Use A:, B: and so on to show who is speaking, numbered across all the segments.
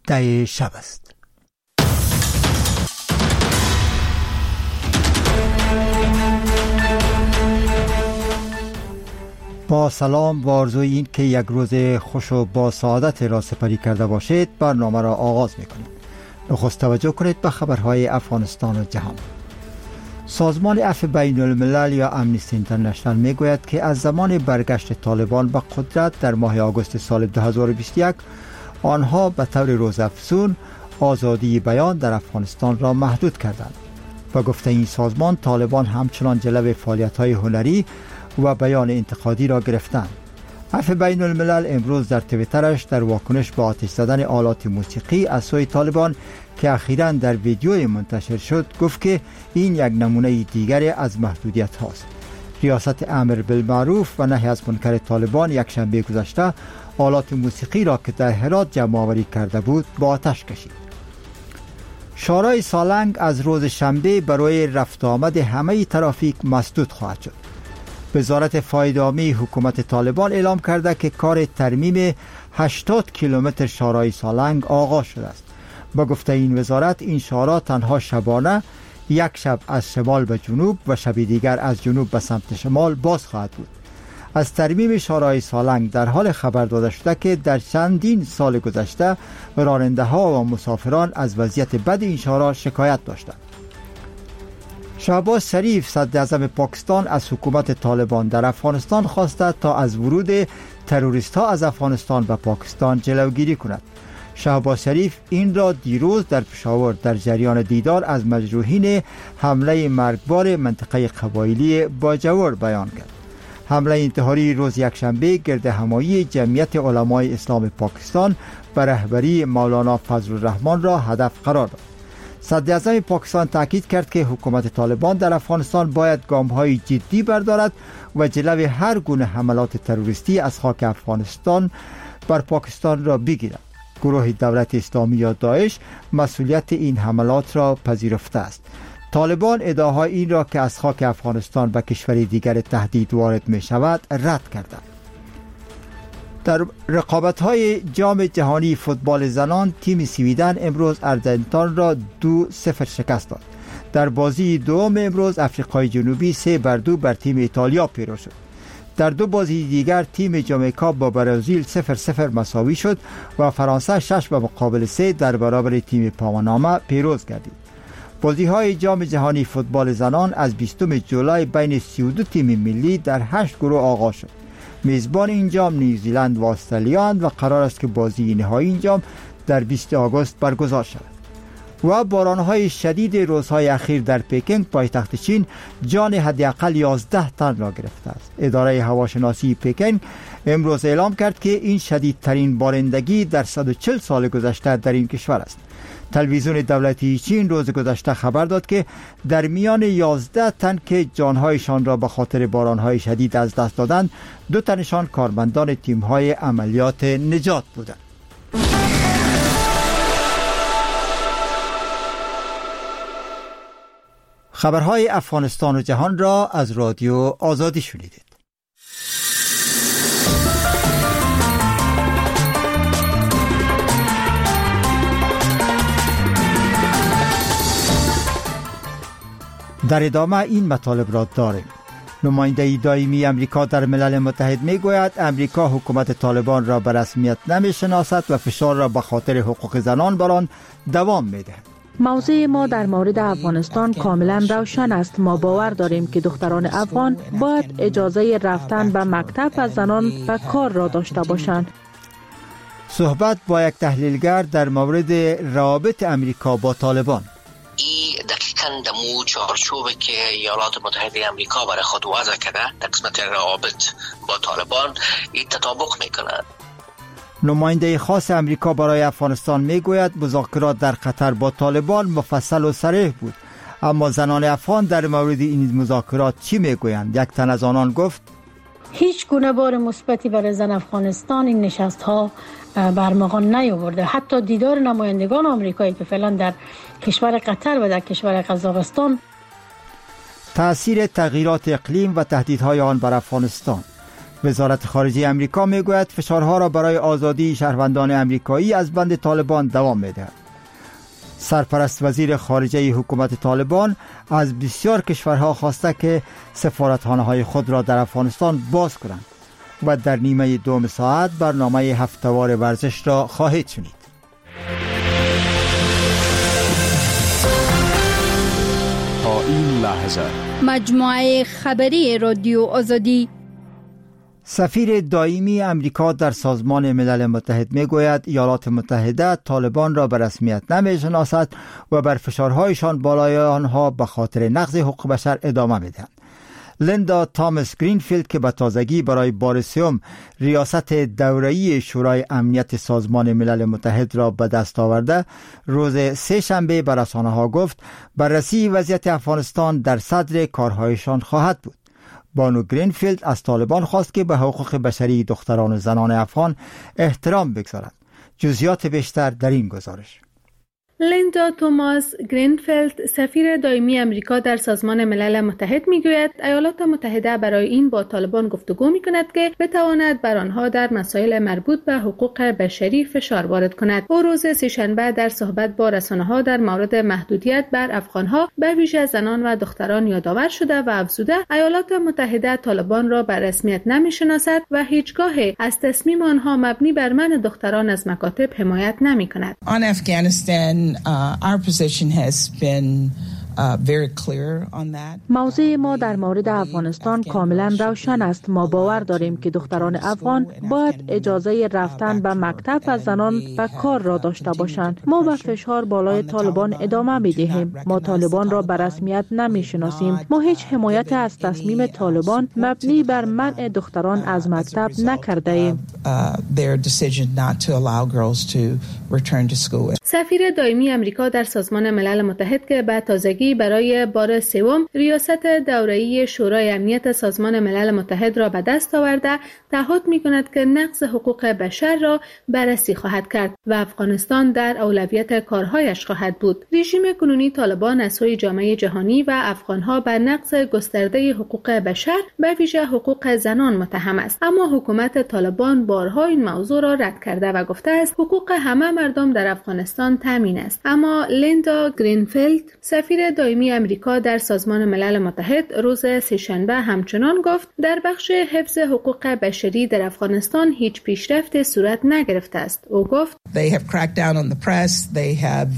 A: 17 شب است. با سلام و آرزوی این که یک روز خوش و با سعادت را سپری کرده باشید، برنامه را آغاز می‌کنیم. نخست توجه کنید به خبرهای افغانستان و جهان. سازمان عفو بین الملل یا امنیستی اینترنشنال میگوید که از زمان برگشت طالبان به قدرت در ماه آگوست سال 2021 آنها به طور روزافزون آزادی بیان در افغانستان را محدود کردند. با گفته این سازمان، طالبان همچنان جلوه فعالیت‌های هنری و بیان انتقادی را گرفتند. عفو بین الملل امروز در توییترش در واکنش به آتش زدن آلات موسیقی از سوی طالبان که اخیراً در ویدیوی منتشر شد گفت که این یک نمونه دیگر از محدودیت هاست. ریاست امر بالمعروف و نهی از منکر طالبان یک شنبه گذشته آلات موسیقی را که در هرات جمع آوری کرده بود با آتش کشید. شورای سالنگ از روز شنبه برای رفت آمد همه ترافیک مسدود خواهد شد. وزارت فایده عامی حکومت طالبان اعلام کرده که کار ترمیم 80 کیلومتر شورای سالنگ آغاز شده است. با گفته این وزارت، این شورا تنها شبانه یک شب از شمال به جنوب و شب دیگر از جنوب به سمت شمال باز خواهد بود. از ترمیم شورای سالنگ در حال خبر داده شده که در چندین سال گذشته راننده ها و مسافران از وضعیت بد این شورا شکایت داشتند. شهباز شریف صدر اعظم پاکستان از حکومت طالبان در افغانستان خواسته تا از ورود تروریست ها از افغانستان به پاکستان جلوگیری کند. شهباز شریف این را دیروز در پشاور در جریان دیدار از مجروحین حمله مرگبار منطقه قبایلی باجور بیان کرد. حمله انتحاری روز یکشنبه گرد همایی جمعیت علمای اسلام پاکستان به رهبری مولانا فضل الرحمن را هدف قرار داد. صدر اعظم پاکستان تاکید کرد که حکومت طالبان در افغانستان باید گام‌های جدی بردارد و جلوی هر گونه حملات تروریستی از خاک افغانستان بر پاکستان را بگیرد. گروه دولت اسلامی یا داعش مسئولیت این حملات را پذیرفته است. طالبان ادعاهای این را که از خاک افغانستان به کشور دیگر تهدید وارد می شود رد کردند. در رقابت‌های جام جهانی فوتبال زنان، تیم سویدن امروز آرژانتین را 2-0 شکست داد. در بازی دوم امروز افریقای جنوبی 3-2 بر تیم ایتالیا پیروز شد. در دو بازی دیگر تیم جامائیکا با برزیل 0-0 مساوی شد و فرانسه 6-3 در برابر تیم پاناما پیروز گردید. بازی‌های جام جهانی فوتبال زنان از 20 جولای بین 32 تیم ملی در 8 گروه آغاز شد. میزبان این جام نیوزیلند و استرالیا و قرار است که بازی نهایی این جام در 20 آگوست برگزار شود. و باران‌های شدید روزهای اخیر در پکینگ پایتخت چین جان حداقل 11 تن را گرفته است. اداره هواشناسی پکینگ امروز اعلام کرد که این شدیدترین بارندگی در 140 سال گذشته در این کشور است. تلویزیون دولتی چین روز گذشته خبر داد که در میان 11 تن که جانهایشان را به خاطر بارانهای شدید از دست دادند، 2 تنشان کارمندان تیم‌های عملیات نجات بودند. خبرهای افغانستان و جهان را از رادیو آزادی شنیدید. در ادامه این مطالب را داریم. نماینده دائمی امریکا در ملل متحد میگوید امریکا حکومت طالبان را به رسمیت نمیشناسد و فشار را به خاطر حقوق زنان بر آن دوام میدهد.
B: موضوع ما در مورد افغانستان کاملا روشن است. ما باور داریم که دختران افغان باید اجازه رفتن به مکتب و زنان و کار را داشته باشند.
A: صحبت با یک تحلیلگر در مورد روابط امریکا با طالبان.
C: دقیقاً دمو چارچوبی که ایالات متحده امریکا برای خود وضع کرده در قسمت روابط با طالبان این تطابق میکنند.
A: نماینده خاص امریکا برای افغانستان میگوید مذاکرات در قطر با طالبان مفصل و صریح بود، اما زنان افغان در مورد این مذاکرات چی میگویند؟ یک تن از آنان گفت
D: هیچ گونه بار مثبتی برای زن افغانستان این نشست ها برمغان نیاورده. حتی دیدار نمایندگان آمریکایی که فعلا در کشور قطر و در کشور قزاقستان.
A: تأثیر تغییرات اقلیم و تهدیدهای آن بر افغانستان. وزارت خارجه امریکا میگوید فشارها را برای آزادی شهروندان امریکایی از بند طالبان دوام میدهد. سرپرست وزیر خارجه حکومت طالبان از بسیار کشورها خواسته که سفارتخانه‌های خود را در افغانستان باز کنند و در نیمه دوم ساعت برنامه هفته‌وار ورزش را خواهید شنید.
E: تا این لحظه
F: مجموعه خبری رادیو آزادی.
A: سفیر دائمی امریکا در سازمان ملل متحد میگوید ایالات متحده طالبان را به رسمیت نمیشناسد و بر فشارهایشان بالای آنها به خاطر نقض حقوق بشر ادامه میدهند. لیندا تامس گرینفیلد که به تازگی برای بار سوم ریاست دوره‌ای شورای امنیت سازمان ملل متحد را به دست آورده، روز سه‌شنبه به رسانه‌ها گفت بررسی وضعیت افغانستان در صدر کارهایشان خواهد بود. بانو گرینفیلد از طالبان خواست که به حقوق بشری دختران و زنان افغان احترام بگذارند. جزئیات بیشتر در این گزارش.
G: لیندا توماس گرینفیلد سفیر دائمی امریکا در سازمان ملل متحد میگوید ایالات متحده برای این با طالبان گفتگو میکند که بتواند بر آنها در مسائل مربوط به حقوق بشری فشار وارد کند. او روز سه‌شنبه در صحبت با رسانه‌ها در مورد محدودیت بر افغانها به ویژه زنان و دختران یادآور شده و افزوده ایالات متحده طالبان را به رسمیت نمیشناسد و هیچگاه از تصمیم آنها مبنی بر منع دختران از مکاتب حمایت نمیکند.
H: On Afghanistan, our position has been very clear on that.
B: موضع ما در مورد افغانستان کاملا روشن است. ما باور داریم که دختران افغان باید اجازه رفتن به مکتب و زنان و کار را داشته باشند. ما به فشار بالای طالبان ادامه می‌دهیم. ما طالبان را به رسمیت نمی‌شناسیم. ما هیچ حمایت از تصمیم طالبان مبنی بر منع دختران از مکتب نکرده ایم.
G: سفیر دائمی امریکا در سازمان ملل متحد که به تازگی برای بار سوم ریاست دوره‌ای شورای امنیت سازمان ملل متحد را به دست آورده، تعهد می‌کند که نقض حقوق بشر را بررسی خواهد کرد و افغانستان در اولویت کارهایش خواهد بود. رژیم کنونی طالبان از سوی جامعه جهانی و افغانها به نقض گسترده حقوق بشر به ویژه حقوق زنان متهم است، اما حکومت طالبان بارها این موضوع را رد کرده و گفته است حقوق همه مردم در افغانستان تامین است. اما لیندا گرینفیلد سفیر دائمی امریکا در سازمان ملل متحد روز سه‌شنبه همچنان گفت در بخش حفظ حقوق بشری در افغانستان هیچ پیشرفت صورت نگرفته است. او گفت
H: They have cracked down on the press. They have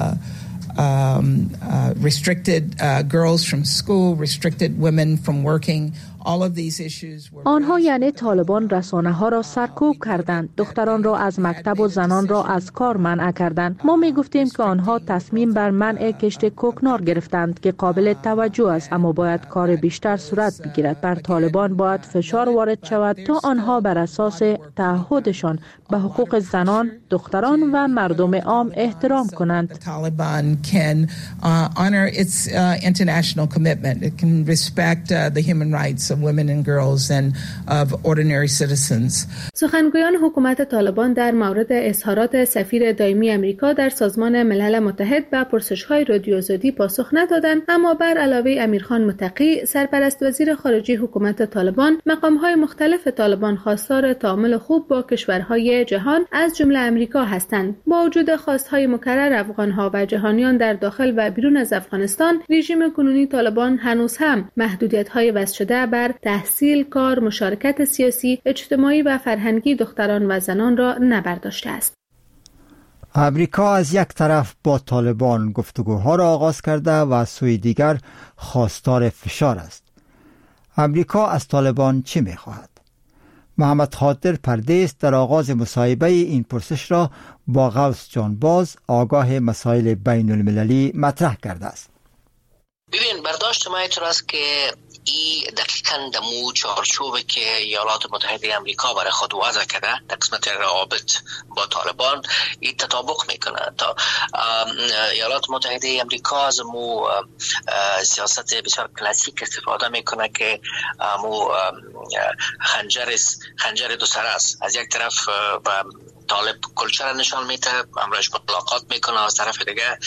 H: restricted girls from school, restricted women from working.
B: آنها یعنی طالبان رسانه ها را سرکوب کردند، دختران را از مکتب و زنان را از کار منع کردند. ما می گفتیم که آنها تصمیم بر منع کشت کوکنار گرفتند که قابل توجه است، اما باید کار بیشتر صورت بگیرد. بر طالبان باید فشار وارد شود تا آنها بر اساس تعهدشان به حقوق زنان، دختران و مردم عام احترام کنند.
H: Taliban can honor its international commitment. It can respect the human rights of women and girls and of ordinary citizens.
G: سخنگویان حکومت طالبان در مورد اظهارات سفیر دائمی امریکا در سازمان ملل متحد به پرسش‌های رادیو آزادی پاسخ ندادند، اما بر علاوه امیرخان متقی سرپرست وزیر خارجه حکومت طالبان، مقام‌های مختلف طالبان خواستار تعامل خوب با کشورهای جهان از جمله امریکا هستند. با وجود خواست‌های مکرر افغان‌ها و جهانیان در داخل و بیرون از افغانستان، رژیم کنونی طالبان هنوز هم محدودیت‌های وضع شده بر تحصیل، کار، مشارکت سیاسی، اجتماعی و فرهنگی دختران و زنان را نبرداشته است.
A: امریکا از یک طرف با طالبان گفتگوها را آغاز کرده و از سوی دیگر خواستار فشار است. امریکا از طالبان چی می‌خواهد؟ محمد خاطر پردیس در آغاز مصاحبه این پرسش را با غوث جانباز آگاه مسائل بین المللی مطرح کرده است.
C: ببین، برداشت ما اینطور است که این دقیقاً دمو چارچوبی که ایالات متحده امریکا برای خود وضع کرده در قسمت روابط با طالبان این تطابق میکنه. تا ایالات متحده امریکا از مو سیاست بسیار کلاسیک استفاده میکنه که مو خنجر دو سر است. از یک طرف طالب کلچر نشان میده، امروز ملاقات میکنه، از طرف دیگه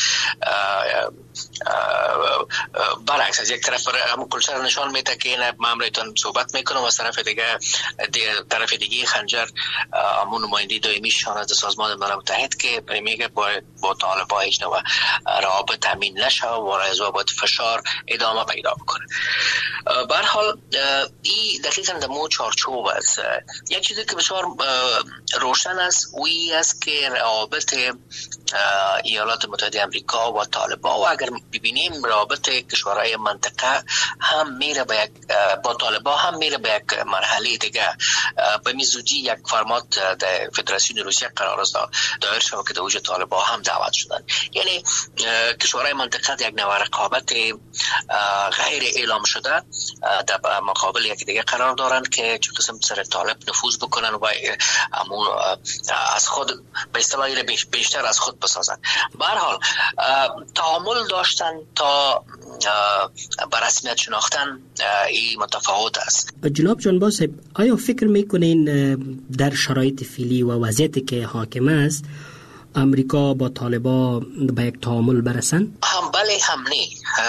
C: برعکس از یک طرف همون کلچر نشان میده که این ماموریتون صحبت میکنه و از طرف دیگه خنجر همون نماینده دائمی شان از سازمان ملل متحد که میگه با طالبان هیچ نوع روابط تامین نشه و از باید فشار ادامه پیدا بکنه. به هر حال این دقیقاً در مو چارچوب است. یک چیزی که بسیار روشن است وی است که روابط ایالات متحده آمریکا و طالبان و اگر ببینیم روابط کشورهای منطقه هم میره با طالبان هم میره به یک مرحله دیگه، به میزودی یک فرمات در فدراسیون روسیه قرار است دایر شود که در وجود طالبان هم دعوت شدن. یعنی کشورهای منطقه یک نوع رقابت غیر اعلام شده در مقابل یک دیگه قرار دارند که چه قسم سر طالب نفوذ بکنن و همون از خود به اصطلاح بیشتر از خود بسازن. به هر حال تعامل داشتن تا به رسمیت شناختن این متفاوت است.
I: جناب جانباز صاحب، آیا فکر میکنین در شرایط فعلی و وضعیتی که حاکم است امریکا با طالبان به یک تعامل برسن؟
C: هم بله هم نه.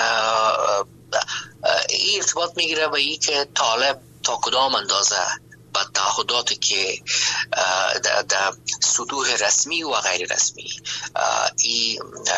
C: این ارتباط میگیره به این که طالب تا کدام اندازه با تعهداتی که در سطوح رسمی و غیر رسمی ای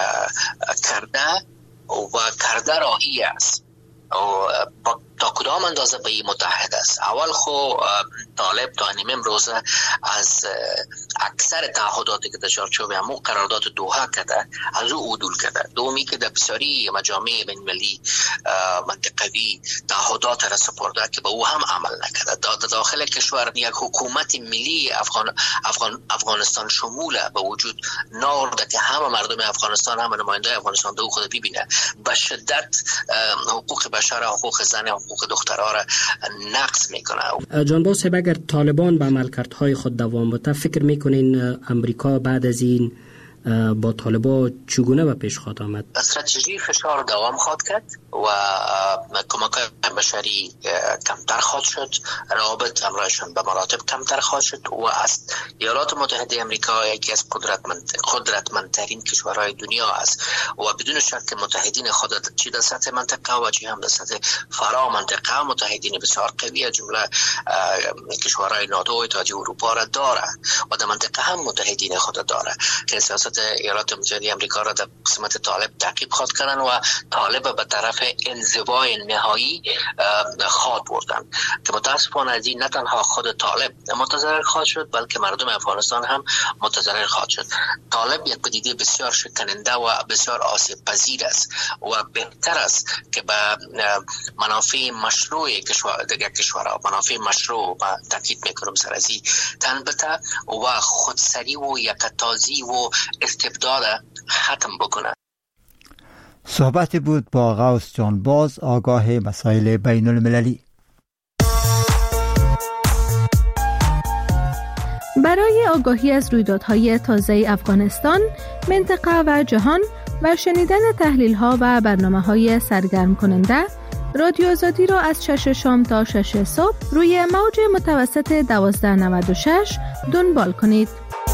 C: کرده راهی است و تا کدام اندازه به این متحد است. اول خو طالب تا نیم امروزه از اکثر تعهداتی که در چارچوب همون قرارداد دوحه کرده از او عدول کرده. دومی که در بسیاری مجامع بین‌المللی منطقوی تعهدات را سپرده که به او هم عمل نکرده. در داخل کشور یک حکومت ملی افغانستان شموله به وجود نارده که همه مردم افغانستان، همه نماینده افغانستان دو خود ببینه به شدت حقوق بشر، حقوق زن، حقوق دخترها را نقض میکنه.
I: جانباز صاحب، اگر طالبان به عملکردهای خود دوام بده، فکر میکنین امریکا بعد از این با طالبان چگونه به پیش خواهد آمد؟
C: استراتژی فشار دوام خواهد کرد و کمک بشری کمتر خواهد شد، روابط امرایشان به مراتب کمتر خواهد شد و از ایالات متحده آمریکا یکی از قدرتمندترین کشورهای دنیا است و بدون شک متحدین خود چه در سطح منطقه و چه هم در سطح فرا منطقه متحدین بسیار قوی جمله کشورهای ناتو و اتحادیه اروپا را داره و در منطقه هم متحدین خود داره که سیاست ایالات متحده آمریکا را در قسمت طالب تعقیب خواهد کردن و طالب به طرف انزوای نهایی خواهد بردن که متاسفانه از این نه تنها خود طالب متضرر خواهد شد بلکه مردم افغانستان هم متضرر خواهد شد. طالب یک پدیده بسیار شکننده و بسیار آسیب پذیر است و بهتر است که به منافع مشروع کشورها منافع مشروع و تاکید میکنم سر از این تن بده و خودسری و یکتازی و استبداد ختم بکنه.
A: صحبت بود با غوث جانباز، آگاه مسائل بین المللی.
G: برای آگاهی از رویدادهای تازه افغانستان، منطقه و جهان و شنیدن تحلیل‌ها و برنامه‌های سرگرم کننده، رادیو آزادی را از 6 شام تا 6 صبح روی موج متوسط 1296 دنبال کنید.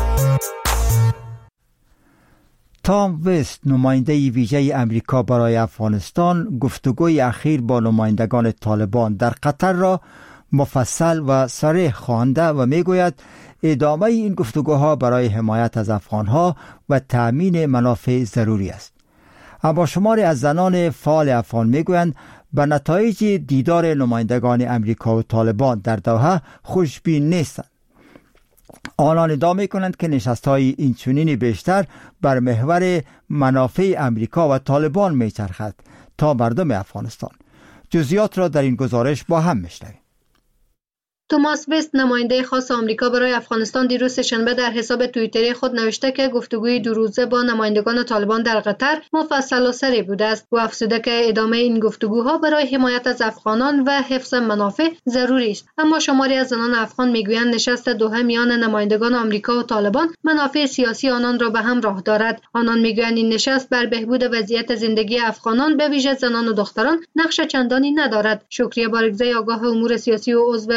A: تام وست، نماینده ویژه امریکا برای افغانستان، گفتگوی اخیر با نمایندگان طالبان در قطر را مفصل و صریح خوانده و میگوید ادامه این گفتگوها برای حمایت از افغانها و تأمین منافع ضروری است. اما شماری از زنان فعال افغان میگویند به نتایج دیدار نمایندگان امریکا و طالبان در دوحه خوشبین نیستند. آنان ادعا می‌کنند که نشست‌های اینچنینی بیشتر بر محور منافع امریکا و طالبان می‌چرخد تا مردم افغانستان. جزئیات را در این گزارش با هم می‌شنویم.
J: توماس وست، نماینده خاص آمریکا برای افغانستان، دیروز سه‌شنبه در حساب توییتری خود نوشته که گفتگوی 2 روزه با نمایندگان طالبان در قطر مفصل و صریح بوده است و افزوده که ادامه این گفتگوها برای حمایت از افغانان و حفظ منافع ضروری است. اما شماری از زنان افغان میگویند نشست دوحه میان نمایندگان آمریکا و طالبان منافع سیاسی آنان را به همراه دارد. آنان میگویند این نشست بر بهبود وضعیت زندگی افغانان به ویژه زنان و دختران نقش چندانی ندارد. شکریه بارگزی، آگاه امور سیاسی و عضو ولسی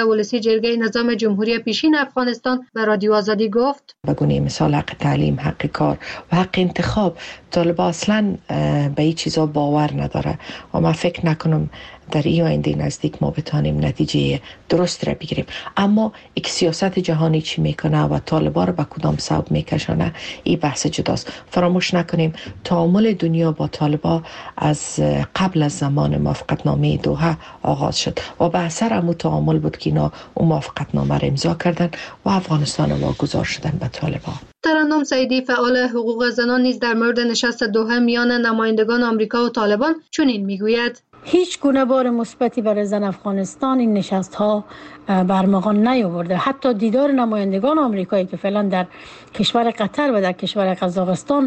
J: جرگه نظام جمهوری پیشین افغانستان به رادیو آزادی گفت:
K: به گونه مثال حق تعلیم، حق کار و حق انتخاب، طالبان اصلا به این چیزا باور نداره و من فکر نکنم در این آینده نزدیک ما بتانیم نتیجه درست را بگیریم. اما یک سیاست جهانی چی میکنه و طالبان رو به کدام صوب میکشانه این بحث جداست. فراموش نکنیم تعامل دنیا با طالبان از قبل از زمان موافقتنامه دوحه آغاز شد و به اثر همون تعامل بود که اینا اون موافقتنامه را امضا کردن و افغانستان واگذار شدن به طالبان.
J: ترنم سعیدی فعال حقوق زنان نیز در مورد نشست دوحه میان نمایندگان آمریکا و طالبان چنین میگوید:
D: هیچ گونه بار مثبتی برای زن افغانستان این نشست ها برمغان نیاورده. حتی دیدار نمایندگان آمریکایی که فعلا در کشور قطر و در کشور قزاقستان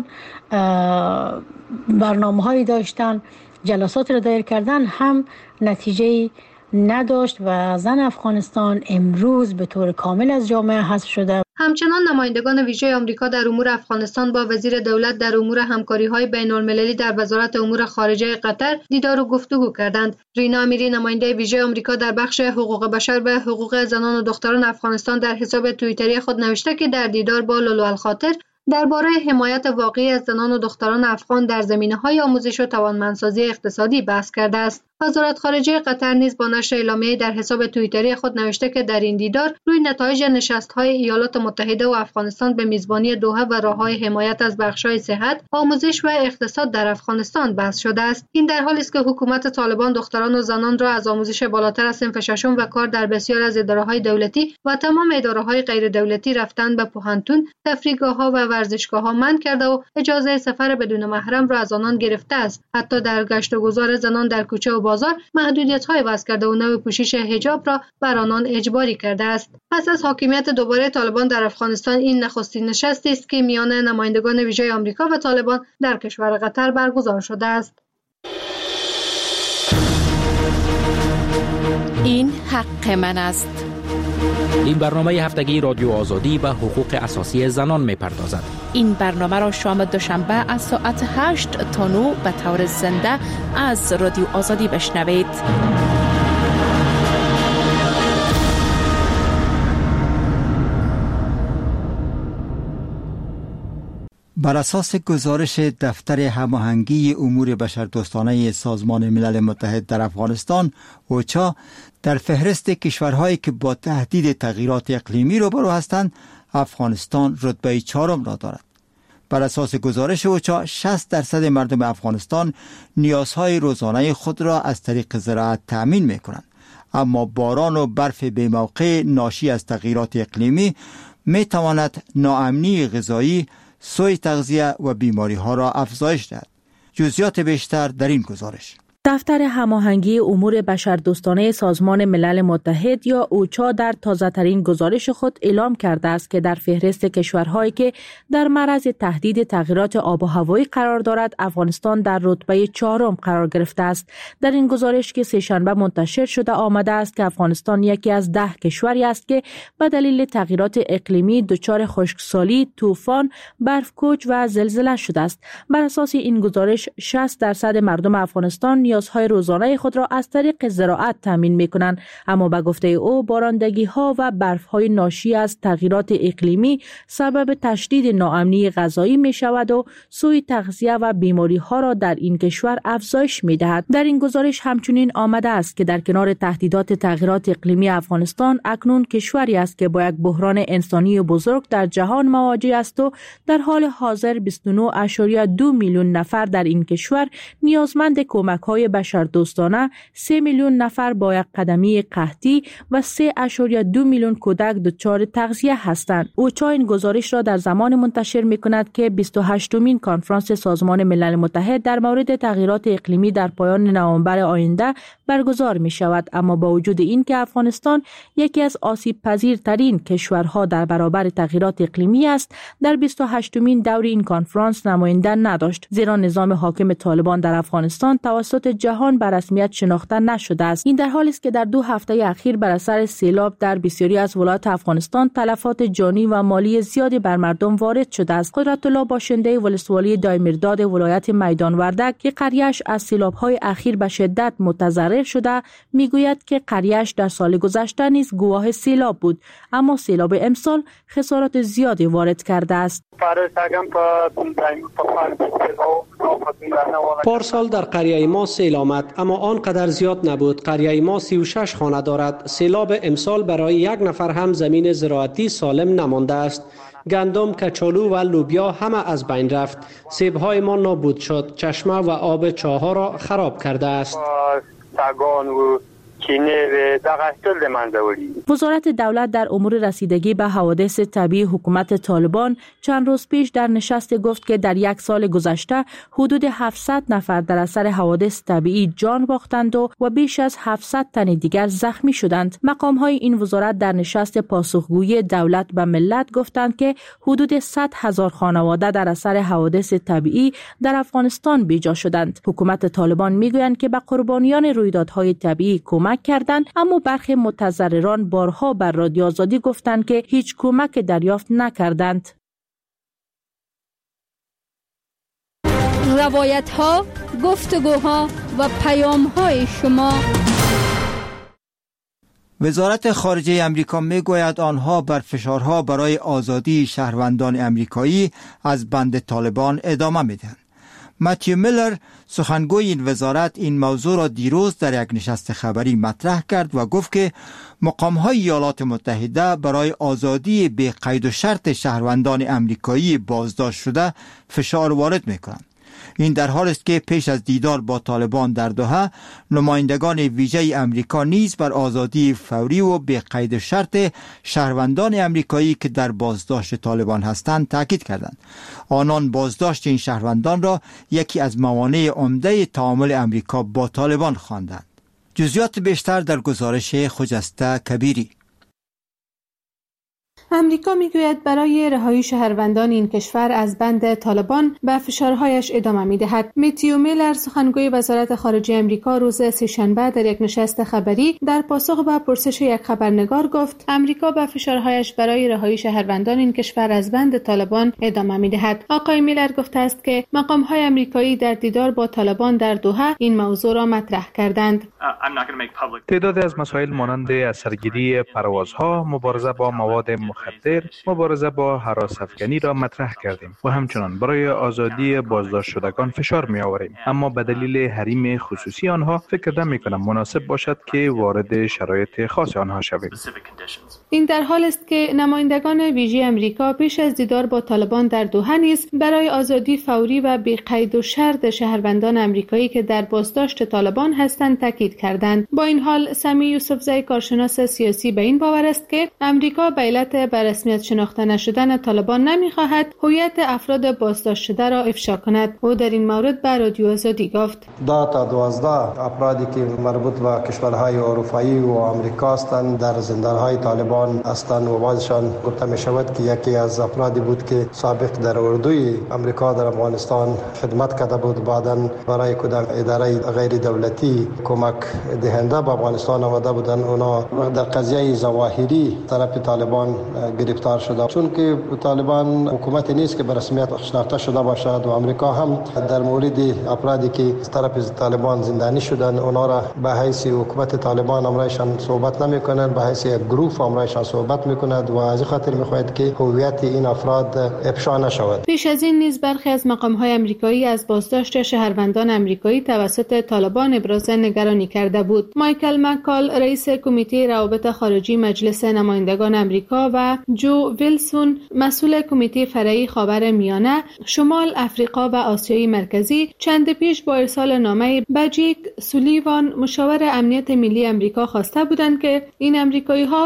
D: برنامه‌هایی داشتن، جلسات را دایر کردن، هم نتیجه نداشت و زن افغانستان امروز به طور کامل از جامعه حذف شده.
J: همچنان نمایندگان ویژه آمریکا در امور افغانستان با وزیر دولت در امور همکاری‌های بین‌المللی در وزارت امور خارجه قطر دیدار و گفتگو کردند. رینا امیری نماینده ویژه آمریکا در بخش حقوق بشر و حقوق زنان و دختران افغانستان در حساب توییتری خود نوشته که در دیدار با لولو الخاطر درباره حمایت واقعی از زنان و دختران افغان در زمینه‌های آموزش و توانمندسازی اقتصادی بحث کرده است. وزارت خارجه قطر نیز با نشر اعلامیه‌ای در حساب توییتری خود نوشته که در این دیدار روی نتایج نشست‌های ایالات متحده و افغانستان به میزبانی دوحه و راه‌های حمایت از بخش‌های صحت، آموزش و اقتصاد در افغانستان بحث شده است. این در حالی است که حکومت طالبان دختران و زنان را از آموزش بالاتر از صنف ششم و کار در بسیار از اداره‌های دولتی و تمام اداره‌های غیر دولتی رفتن به پوهنتون، تفریحگاه‌ها و ورزشگاه‌ها منع کرده و اجازه سفر بدون محرم را از آنان گرفته است. حتی در گشت و گذار زنان در کوچه و بازار محدودیت‌های وضع کرده و نوع پوشش حجاب را بر آنان اجباری کرده است. پس از حاکمیت دوباره طالبان در افغانستان، این نخستین نشستی است که میان نمایندگان ویژه آمریکا و طالبان در کشور قطر برگزار شده است.
L: این حق من است.
M: این برنامه هفتگی رادیو آزادی به حقوق اساسی زنان می‌پردازد.
L: این برنامه را شام دوشنبه از ساعت 8 تا 9 به طور زنده از رادیو آزادی بشنوید.
A: بر اساس گزارش دفتر هماهنگی امور بشردوستانه سازمان ملل متحد در افغانستان، اوچا در فهرست کشورهایی که با تهدید تغییرات اقلیمی روبرو هستند، افغانستان رتبه 4 را دارد. بر اساس گزارش اوچا 60% مردم افغانستان نیازهای روزانه خود را از طریق زراعت تأمین می‌کنند، اما باران و برف بی‌موقع ناشی از تغییرات اقلیمی می‌تواند ناامنی غذایی، سوء تغذیه و بیماری ها را افزایش دهد. جزئیات بیشتر در این گزارش.
B: دفتر هماهنگی امور بشردوستانه سازمان ملل متحد یا اوچا در تازه‌ترین گزارش خود اعلام کرده است که در فهرست کشورهایی که در معرض تهدید تغییرات آب و هوایی قرار دارد، افغانستان در رتبه 4 قرار گرفته است. در این گزارش که سه‌شنبه منتشر شده آمده است که افغانستان یکی از 10 کشوری است که به دلیل تغییرات اقلیمی دچار خشکسالی، طوفان، برفکوچ و زلزله شده است. بر اساس این گزارش 60% مردم افغانستان نیازهای روزانه خود را از طریق زراعت تامین می‌کنند، اما به گفته او بارندگی‌ها و برف‌های ناشی از تغییرات اقلیمی سبب تشدید ناامنی غذایی می‌شود و سوء تغذیه و بیماری‌ها را در این کشور افزایش می‌دهد. در این گزارش همچنین آمده است که در کنار تهدیدات تغییرات اقلیمی، افغانستان اکنون کشوری است که با یک بحران انسانی بزرگ در جهان مواجه است و در حال حاضر 29.2 میلیون نفر در این کشور نیازمند کمک‌های بشردوستانه، 3 میلیون نفر با یک قدمی قحطی و 3.2 میلیون کودک دچار تغذیه هستند. اوچا این گزارش را در زمان منتشر می‌کند که 28مین کنفرانس سازمان ملل متحد در مورد تغییرات اقلیمی در پایان نوامبر آینده برگزار می‌شود، اما با وجود این که افغانستان یکی از آسیب پذیرترین کشورها در برابر تغییرات اقلیمی است، در 28مین دور این کنفرانس نماینده نداشت، زیرا نظام حاکم طالبان در افغانستان توسط جهان به رسمیت شناخته نشده است. این در حالی است که در 2 هفته اخیر بر اثر سیلاب در بسیاری از ولایات افغانستان تلفات جانی و مالی زیادی بر مردم وارد شده است. قدرت الله باشنده ولسوالی دایمیرداد ولایت میدان وردک که قریه‌اش از سیلاب‌های اخیر به شدت متضرر شده میگوید که قریه‌اش در سال گذشته نیز گواه سیلاب بود، اما سیلاب امسال خسارات زیادی وارد کرده است.
N: پارسال در قریه ما سیل آمد، اما آنقدر زیاد نبود. قریه ما 36 خانه دارد. سیلاب امسال برای یک نفر هم زمین زراعتی سالم نمانده است. گندم، کچالو و لوبیا همه از بین رفت. سیب‌های ما نابود شد. چشمه و آب چاه‌ها را خراب کرده است.
B: وزارت دولت در امور رسیدگی به حوادث طبیعی حکومت طالبان چند روز پیش در نشست گفت که در 1 سال گذشته حدود 700 نفر در اثر حوادث طبیعی جان باختند و بیش از 700 تن دیگر زخمی شدند. مقام‌های این وزارت در نشست پاسخگویی دولت به ملت گفتند که حدود 100,000 خانواده در اثر حوادث طبیعی در افغانستان بیجا شدند. حکومت طالبان میگویند که به قربانیان رویدادهای طبیعی کمک کردند، اما برخی متضرران بارها بر رادیو آزادی گفتند که هیچ کمک دریافت نکردند.
F: روایت‌ها، گفتگوها و پیام‌های شما.
A: وزارت خارجه امریکا میگوید آنها بر فشارها برای آزادی شهروندان امریکایی از بند طالبان ادامه میدهند. متیو میلر سخنگوی این وزارت این موضوع را دیروز در یک نشست خبری مطرح کرد و گفت که مقام‌های ایالات متحده برای آزادی بی قید و شرط شهروندان امریکایی بازداشت شده فشار وارد می‌کنند. این در حالی است که پیش از دیدار با طالبان در دوحه نمایندگان ویژه امریکا نیز بر آزادی فوری و بی قید و شرط شهروندان امریکایی که در بازداشت طالبان هستند تاکید کردند. آنان بازداشت این شهروندان را یکی از موانع عمده تعامل امریکا با طالبان خواندند. جزئیات بیشتر در گزارش خجسته کبیری.
G: امریکا میگوید برای رهایی شهروندان این کشور از بند طالبان به فشارهایش ادامه میدهد. متیو میلر سخنگوی وزارت خارجه امریکا روز سه‌شنبه در یک نشست خبری در پاسخ به پرسش یک خبرنگار گفت امریکا به فشارهایش برای رهایی شهروندان این کشور از بند طالبان ادامه میدهد. آقای میلر گفته است که مقام‌های امریکایی در دیدار با طالبان در دوحه این موضوع را مطرح کردند.
O: تعدادی از مسائل مانند اثرگیری پروازها، مبارزه با مواد مخدر، مبارزه با هراس‌افکنی را مطرح کردیم و همچنان برای آزادی بازداشت شدگان فشار می آوریم، اما به دلیل حریم خصوصی آنها فکر نمی کنم مناسب باشد که وارد شرایط خاص آنها شویم.
G: این در حال است که نمایندگان ویژه امریکا پیش از دیدار با طالبان در دوحه نیز برای آزادی فوری و بی قید و شرط شهروندان امریکایی که در بازداشت طالبان هستند تاکید کردند. با این حال سمی یوسفزئی کارشناس سیاسی به این باور است که امریکا به علت به رسمیت شناخته نشدن طالبان نمی‌خواهد هویت افراد بازداشت شده را افشا کند. او در این مورد به رادیو آزادی گفت:
P: تا 12 افرادی که مربوط به کشورهای اروپایی و آمریکا هستند در زندان‌های طالبان هستند و بعضشان گفته می‌شود که یکی از افرادی بود که سابق در اردوی آمریکا در افغانستان خدمت کرده بود، بعداً برای کدام اداره غیر دولتی کمک دهنده به افغانستان آمده بودند. اونا در قضیه ظواهری طرف طالبان گرفتار شده، چون که طالبان حکومت نیست که به رسمیت شناخته شده باشد و امریکا هم در مورد افرادی که طرف طالبان زندانی شدن اونا را به حیث حکومت طالبان امرایشان صحبت نمی کنند، به حیث یک گروه امرایشان صحبت می کند و از خاطر می خواهد که هویت این افراد افشا نشود.
G: پیش از این نیز برخی از مقام‌های امریکایی از بازداشت شهروندان امریکایی توسط طالبان ابراز نگرانی کرده بود. مایکل مکال رئیس کمیته روابط خارجی مجلس نمایندگان امریکا و جو ویلسون مسئول کمیته فرعی خاورمیانه، شمال افریقا و آسیای مرکزی چند پیش با ارسال نامه به جیک سولیوان مشاور امنیت ملی امریکا خواسته بودند که این امریکایی‌ها هرچی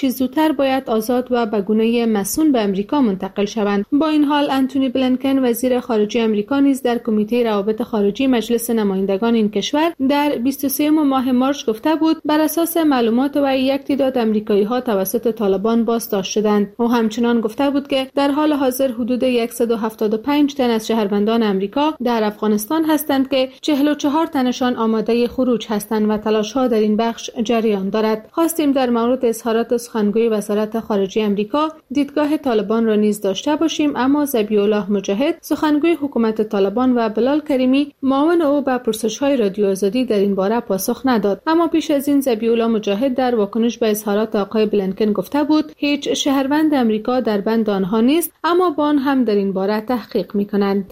G: چه زودتر باید آزاد و به گونه مسئول به امریکا منتقل شوند. با این حال انتونی بلینکن وزیر خارجه امریکا نیز در کمیته روابط خارجی مجلس نمایندگان این کشور در 23 ماه مارس گفته بود بر اساس معلومات و یک تعداد آمریکایی‌ها توسط طالبان بازداشت شدند. او همچنان گفته بود که در حال حاضر حدود 175 تن از شهروندان امریکا در افغانستان هستند که 44 تنشان آماده خروج هستند و تلاش‌ها در این بخش جریان دارد. خواستیم در مورد اظهارات سخنگوی وزارت خارجه امریکا دیدگاه طالبان را نیز داشته باشیم، اما ذبیح الله مجاهد سخنگوی حکومت طالبان و بلال کریمی معاون او به پرسش‌های رادیو آزادی در این باره پاسخ نداد. اما پیش از این ذبیح الله مجاهد در واکنش به اظهارات آقای بلینکن گفته بود هیچ شهروند امریکا در بند آنها نیست، اما با آن هم در این باره تحقیق می‌کنند.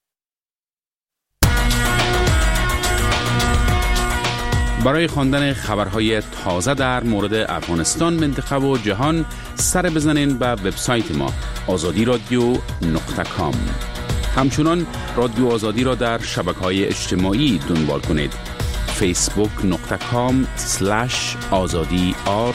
E: برای خواندن خبرهای تازه در مورد افغانستان، منطقه و جهان سر بزنین به وبسایت ما azadiradio.com. همچنان رادیو آزادی را در شبکه‌های اجتماعی دنبال کنید. facebook.com/azadi_r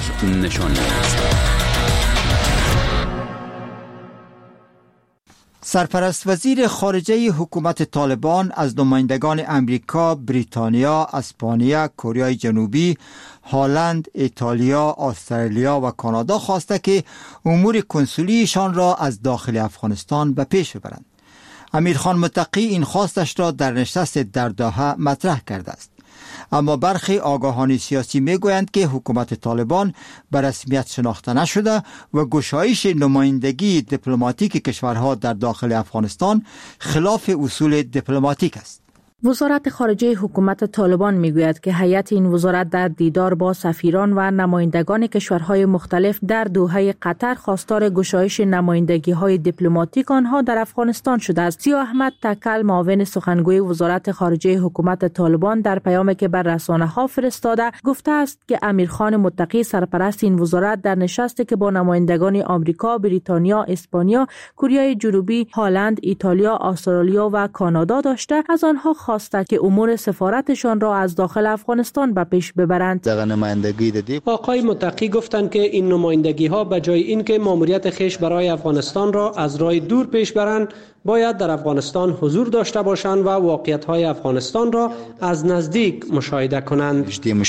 A: سرپرست وزیر خارجه حکومت طالبان از نمایندگان امریکا، بریتانیا، اسپانیا، کره جنوبی، هلند، ایتالیا، استرالیا و کانادا خواسته که امور کنسولیشان را از داخل افغانستان به پیش ببرند. امیرخان متقی این خواستش را در نشست در دوحه مطرح کرده است. اما برخی آگاهان سیاسی میگویند که حکومت طالبان به رسمیت شناخته نشده و گشایش نمایندگی دیپلماتیک کشورها در داخل افغانستان خلاف اصول دیپلماتیک است.
B: وزارت خارجه حکومت طالبان میگوید که هیئت این وزارت در دیدار با سفیران و نمایندگان کشورهای مختلف در دوحه قطر خواستار گشایش نمایندگی‌های دیپلماتیک آنها در افغانستان شده است. ضیاء احمد تکل، معاون سخنگوی وزارت خارجه حکومت طالبان، در پیامی که بر رسانه‌ها فرستاده گفته است که امیرخان متقی سرپرست این وزارت در نشستی که با نمایندگان آمریکا، بریتانیا، اسپانیا، کره جنوبی، هلند، ایتالیا، استرالیا و کانادا داشته از آنها خواسته که امور سفارتشان را از داخل افغانستان به پیش ببرند.
N: آقای متقی گفتند که این نمایندگی ها به جای اینکه ماموریت خویش برای افغانستان را از راه دور پیش برند، باید در افغانستان حضور داشته باشند و واقعیت‌های افغانستان را از نزدیک مشاهده کنند.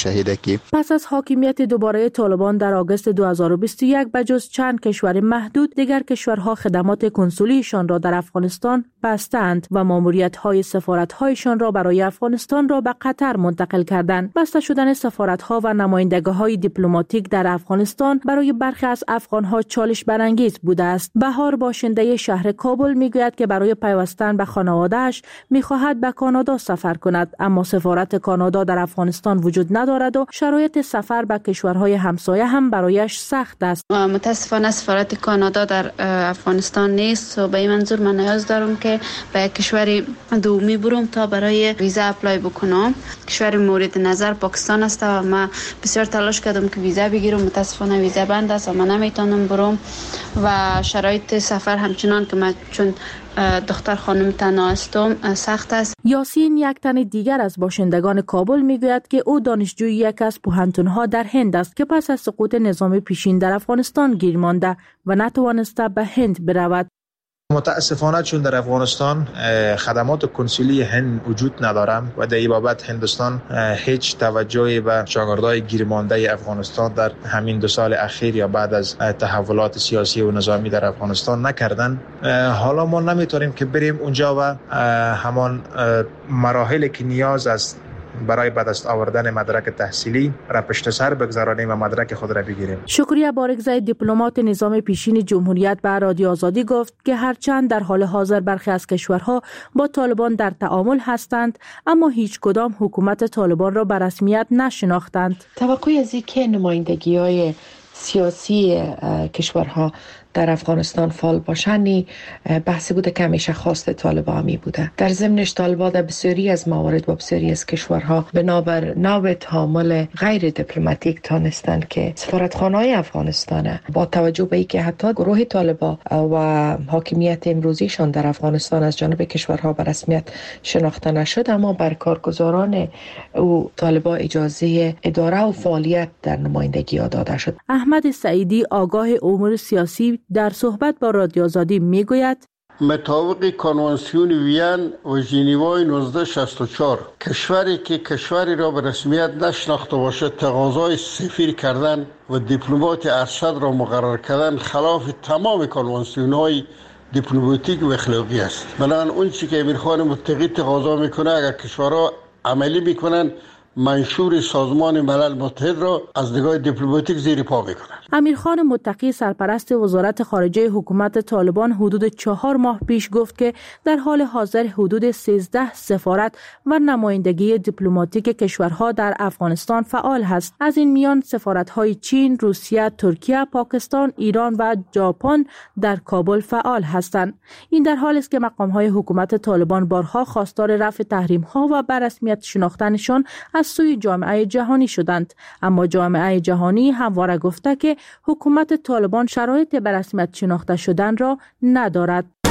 B: پس از حاکمیت دوباره طالبان در آگوست 2021 بجز چند کشور محدود، دیگر کشورها خدمات کنسولیشان را در افغانستان بستند و ماموریت‌های سفارت‌هایشان را برای افغانستان را به قطر منتقل کردند. بسته شدن سفارت‌ها و نمایندگی‌های دیپلماتیک در افغانستان برای برخی از افغان‌ها چالش برانگیز بوده است. بهار، باشنده شهر کابل، میگوید که برای پیوستن به خانواده‌اش می‌خواهد به کانادا سفر کند، اما سفارت کانادا در افغانستان وجود ندارد و شرایط سفر به کشورهای همسایه هم برایش سخت است.
Q: متاسفانه سفارت کانادا در افغانستان نیست و به این منظور من نیاز دارم که به کشور دومی برم تا برای ویزا اپلای بکنم. کشور مورد نظر پاکستان است و من بسیار تلاش کردم که ویزا بگیرم، متاسفانه ویزا بند است و من نمیتونم برم و شرایط سفر همچنان که من چون دختر خانم تنها هستم سخت است.
B: یاسین، یک تن دیگر از باشندگان کابل، میگوید که او دانشجوی یک از پوهنتون‌ها در هند است که پس از سقوط نظام پیشین در افغانستان گیر مانده و نتوانسته به هند برود.
R: متاسفانه چون در افغانستان خدمات کنسولی هند وجود ندارم و در این بابت هندوستان هیچ توجهی به شاگردای گیرمانده افغانستان در همین 2 سال اخیر یا بعد از تحولات سیاسی و نظامی در افغانستان نکردن. حالا ما نمیتونیم که بریم اونجا و همان مراحلی که نیاز است برای به دست آوردن مدرک تحصیلی را پشت سر بگذارانیم و مدرک خود را بگیریم.
B: شکریه بارگزای، دیپلمات نظام پیشین جمهوریت، به رادیو آزادی گفت که هرچند در حال حاضر برخی از کشورها با طالبان در تعامل هستند، اما هیچ کدام حکومت طالبان را به رسمیت نشناختند.
K: توقعی از اینکه نمایندگی‌های سیاسی کشورها در افغانستان فعال باشن بحثی بوده که همیشه خواست طالبان می بوده. در ضمنش طالبان در بسیاری از موارد و بسیاری از کشورها بنابر نوع تعامل غیر دیپلماتیک تانستند که سفارتخانه‌های افغانستان با توجه به اینکه حتی گروه طالبان و حاکمیت امروزیشان در افغانستان از جانب کشورها به رسمیت شناخته نشد، اما بر کارگزاران او طالبان اجازه اداره و فعالیت در نمایندگی داده شد.
B: احمد سعیدی آگاه امور سیاسی در صحبت با رادیو آزادی میگوید
S: مطابق کنوانسیون وین و ژنو 1964 کشوری که کشوری را به رسمیت نشناخته باشد تقاضای سفیر کردن و دیپلمات ارشد را مقرر کردن خلاف تمام کنوانسیون‌های دیپلماتیک و اخلاقی است. بنابراین اون چیزی که امیرخان متقی تقاضا میکنه اگر کشورها عملی میکنن منشور سازمان ملل متحد را از نگاه دیپلماتیک زیر پا میکنند.
B: امیرخان متقی سرپرست وزارت خارجه حکومت طالبان حدود 4 ماه پیش گفت که در حال حاضر حدود 13 سفارت و نمایندگی دیپلماتیک کشورها در افغانستان فعال هست. از این میان سفارت‌های چین، روسیه، ترکیه، پاکستان، ایران و ژاپن در کابل فعال هستند. این در حالی است که مقام‌های حکومت طالبان بارها خواستار رفع تحریم‌ها و به رسمیت شناختنشان از سوی جامعه جهانی شدند، اما جامعه جهانی همواره گفته که حکومت طالبان شرایط به رسمیت شناخته شدن را ندارد.